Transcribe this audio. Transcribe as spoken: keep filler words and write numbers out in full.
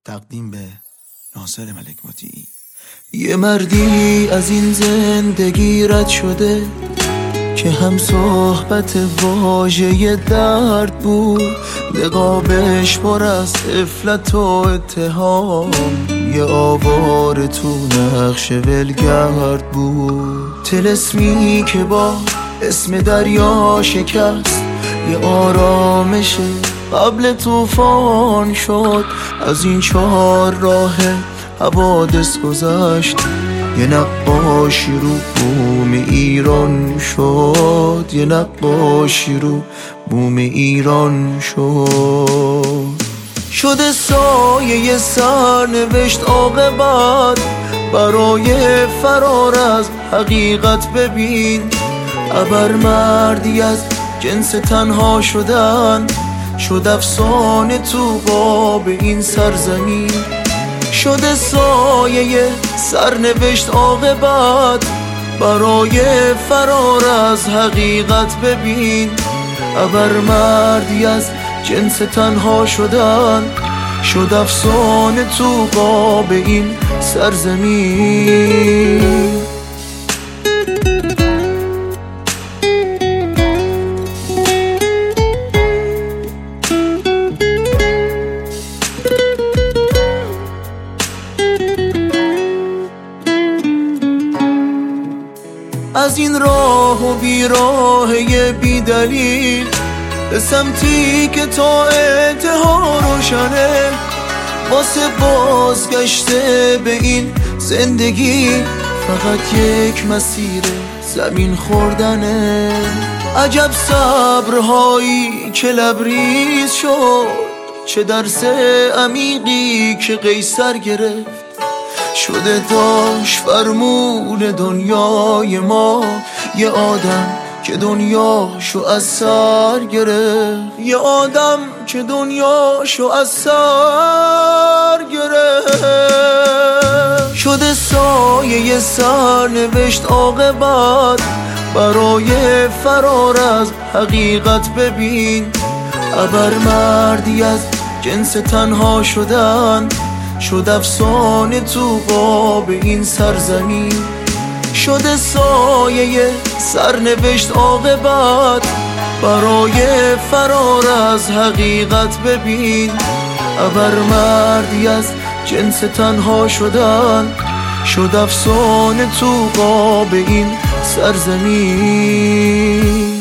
تقدیم به ناصر ملک مطیعی. یه مردی از این زندگی رد شده که هم صحبت واژه درد بود، نقابش پر از افلت و اتهام، یه آوار تو نقش ولگرد بود، طلسمی که با اسم دریا شکست، یه آرامش قبل طوفان شد. از این چهار راه حوادث گذشت، یه نقاشی رو بوم ایران شد، یه نقاشی رو بوم ایران شد. شده سایه سرنوشت عاقبت برای فرار از حقیقت. ببین ابر مردی از جنس تنها شدن شد افسانه تو قاب این سرزمین. شده سایه سرنوشت عاقبت برای فرار از حقیقت. ببین ابر مردی از جنس تنها شدن شد افسانه تو قاب این سرزمین. از این راه و بیراهه بی دلیل به سمتی که تا انتها روشنه، واسه بازگشته به این زندگی فقط یک مسیر زمین خوردنه. عجب صبرهایی که لبریز شد، چه درس عمیقی که قیصر گرفت. شده داش فرمون دنیای ما یه آدم که دنیاشو از سر گرفت، یه آدم که دنیاشو از سر گرفت. شده سایه سرنوشت عاقبت برای فرار از حقیقت. ببین ابر مردی از جنس تنها شدن شد افسانه تو قاب این سرزمین. شده سایه سرنوشت عاقبت برای فرار از حقیقت. ببین ابر مردی از جنس تنها شدن شد افسانه تو قاب این سرزمین.